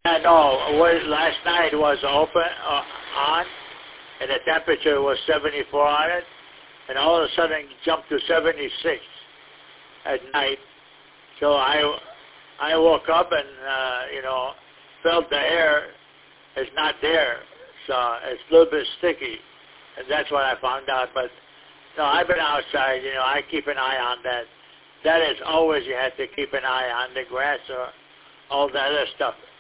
Yeah, no, last night was open, on, and the temperature was 74 on it, and all of a sudden it jumped to 76 at night. So I woke up and, felt the air is not there. So it's a little bit sticky, and that's what I found out. But, no, I've been outside, I keep an eye on that. That is always, you have to keep an eye on the grass or all that other stuff.